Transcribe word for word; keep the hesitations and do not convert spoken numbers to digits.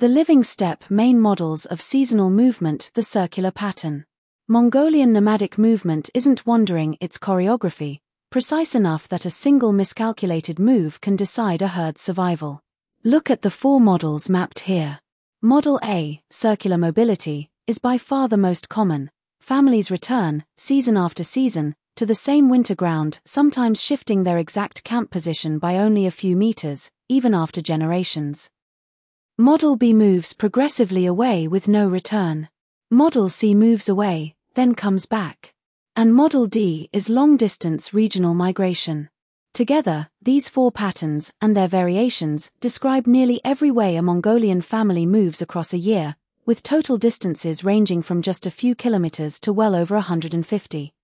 The living steppe main models of seasonal movement, the circular pattern. Mongolian nomadic movement isn't wandering, it's choreography, precise enough that a single miscalculated move can decide a herd's survival. Look at the four models mapped here. Model A, circular mobility, is by far the most common. Families return, season after season, to the same winter ground, sometimes shifting their exact camp position by only a few meters, even after generations. Model B moves progressively away with no return. Model C moves away, then comes back. And Model D is long-distance regional migration. Together, these four patterns, and their variations, describe nearly every way a Mongolian family moves across a year, with total distances ranging from just a few kilometers to well over one hundred fifty.